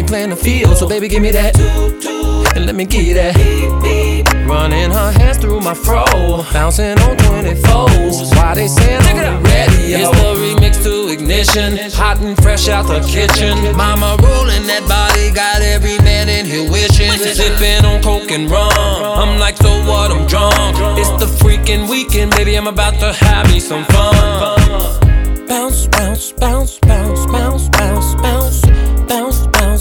playing the field. So baby, give me that, and let me give you that. Running her hands through my fro, bouncing on 24s. Why they saying on the radio? It's the remix to Ignition, hot and fresh out the kitchen. Mama rolling that body, got every man in here wishing. Sipping on coke and rum, I'm like, so what, I'm drunk. It's the freaking weekend, baby, I'm about to have me some fun. Bounce, bounce, bounce, bounce, bounce, bounce, bounce.